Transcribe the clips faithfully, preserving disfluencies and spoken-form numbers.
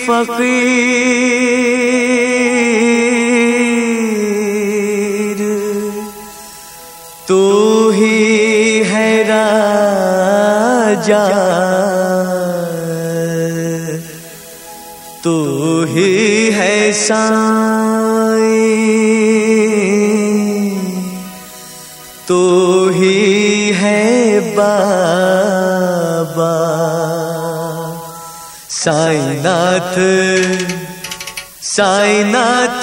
फकीर, तू ही है राजा, तू ही है साईं, तू ही है बाबा। साईनाथ साईनाथ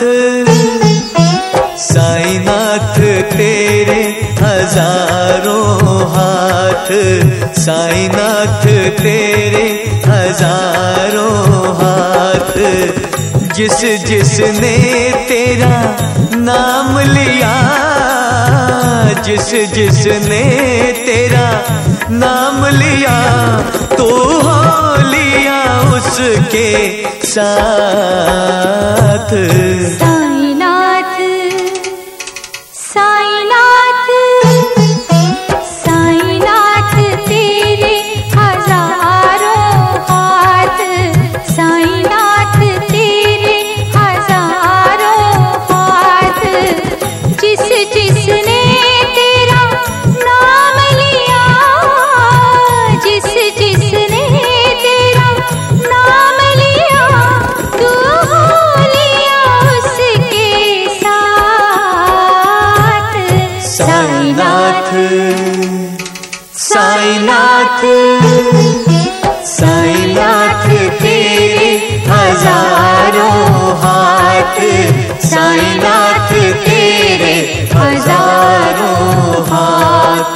साईनाथ तेरे हजारों हाथ, साईनाथ तेरे हजारों हाथ। जिस जिसने तेरा नाम लिया, जिस जिसने तेरा नाम लिया, तो हो लिया उसके साथ। साईनाथ साईनाथ साईनाथ तेरे हजारों हाथ, साईनाथ तेरे हजारों हाथ। जिस जिसने तेरा नाम लिया, जिस जिसने तेरा नाम लिया, तू हो लिया उसके साथ। साईनाथ साईनाथ साईनाथ तेरे हजारों हाथ, साईनाथ तेरे हजारों हाथ।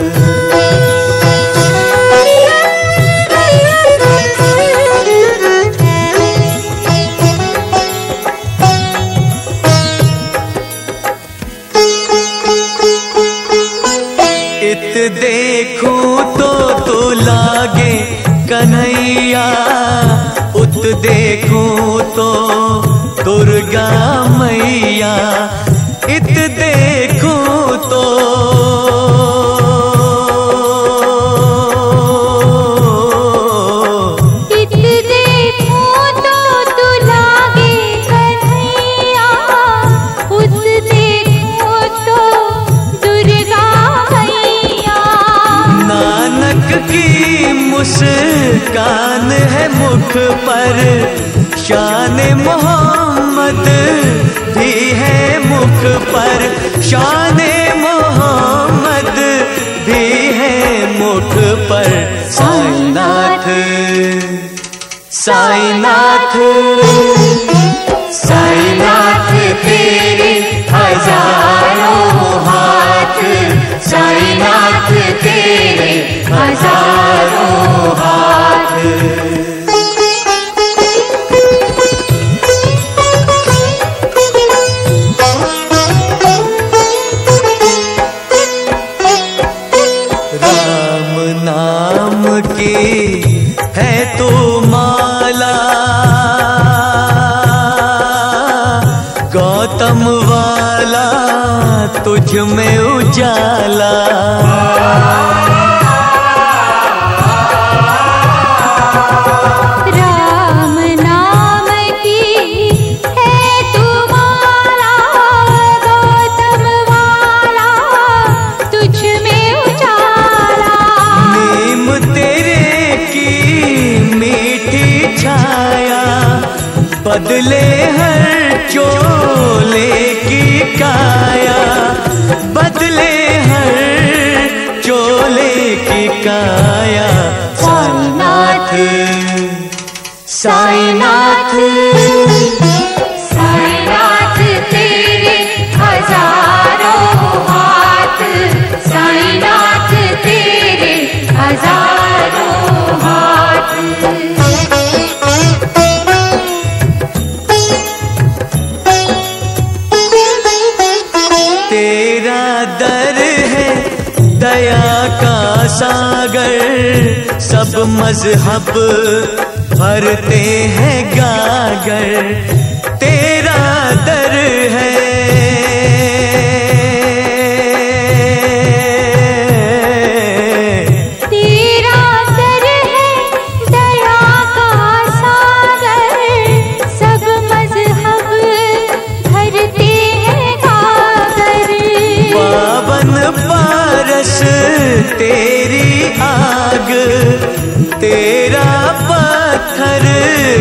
इत देखूं तो तू लागे कन्हैया, उत देखूं तो दुर्गा मैया, इत देखूं तो इत देखूं तो तू लागे कन्हैया, उत देखूं तो दुर्गा मैया। नानक की मुस्कान है मुख पर, शान मोहम्मद भी है मुख पर, शान मोहम्मद भी है मुख पर। साईनाथ साईनाथ साईनाथ तेरे हजारों हाथ, साईनाथ तेरे हजारों हाथ। राम नाम की है तो माला, गौतम वाला तुझ में उजाला। राम नाम की है तू माला, गौतम वाला तुझ में उजाला। नीम तेरे की मीठी छाया, बदले हर चोले की काया, बदले हर चोले की काया। साईनाथ साईनाथ साईनाथ तेरे हजारों हाथ, साईनाथ तेरे हजारों हाथ। तेरा दर है दया का सागर, सब मजहब भरते हैं गागर। तेरा दर है तेरा दर है दया का सागर,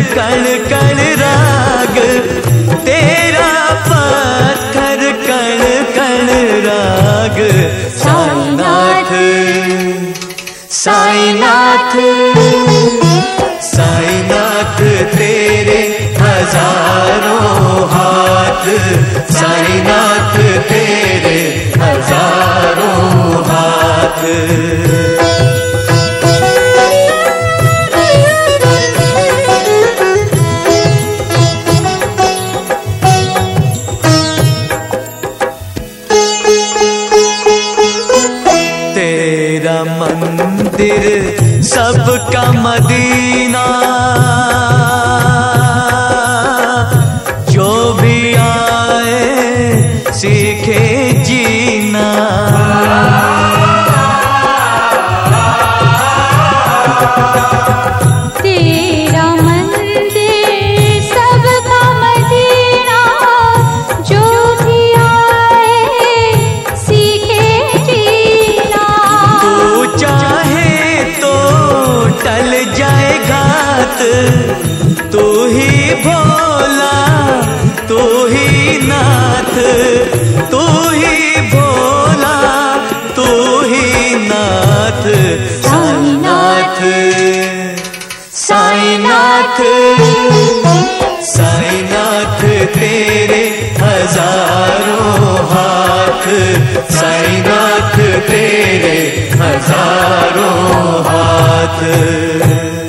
कण कण राग, तेरा पत्थर कण कण राग। साईनाथ साईनाथ साईनाथ तेरे हजारों हाथ, साईनाथ तेरे हजारों हाथ। तेरा मंदिर सबका मदीना, जो भी आए सीखे जीना। तेरा मंदिर सबका मदीना, जो भी आए सीखे जीना। तू चाहे तो टल जाए घात, तू ही भोला तू ही नाथ, तू ही भोला तू ही नाथ। साईनाथ साईनाथ साईनाथ तेरे हजारों हाथ, साईनाथ तेरे हजारों हाथ।